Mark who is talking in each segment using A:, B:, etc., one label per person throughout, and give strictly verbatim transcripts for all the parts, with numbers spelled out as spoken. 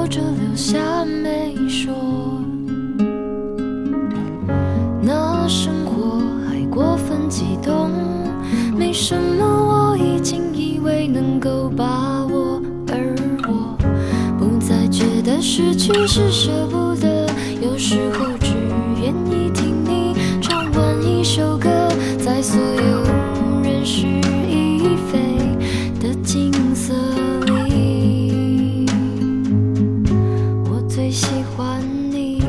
A: 着留下没说。那生活还过分激动，没什么我已经以为能够把握，而我不再觉得失去是舍不得，有时候只愿意听你唱完一首歌，在所有人事已非的景色里，我最喜欢你。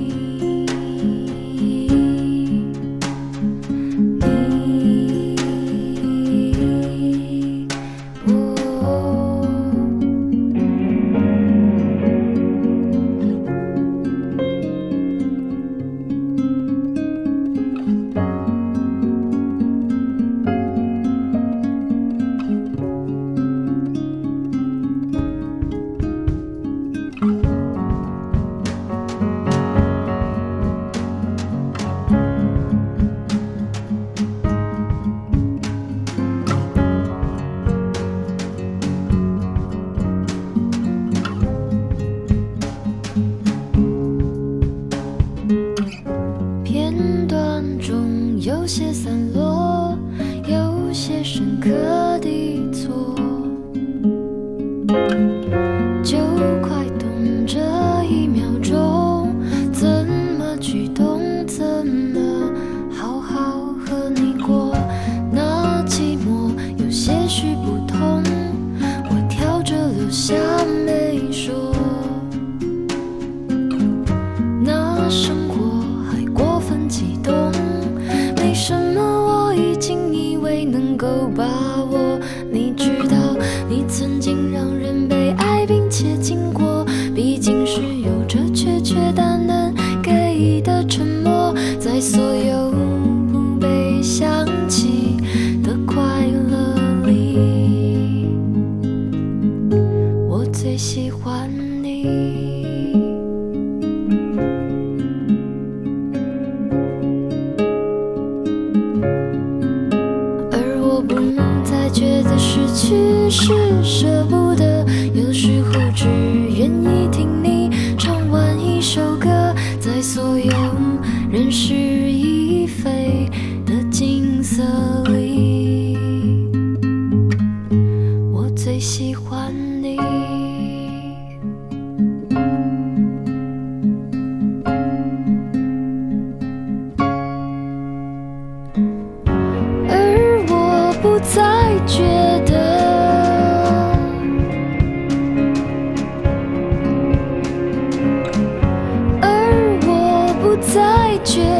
A: 有些散落，有些深刻的错，就快懂这一秒钟，怎么举动，怎么好好和你过。那寂寞有些许不同，我挑着留下没说。那生活还过分激动，没什么我已经以为能够把握。你知道你曾经让人被爱并且经过，毕竟是有着确确但能给的沉默，在所有不被想起的快乐里，我最喜欢你。觉得失去是舍不得，有时候只愿意听你唱完一首歌，在所有人事已非的景色里，我最喜欢你。而我不再觉得，而我不再觉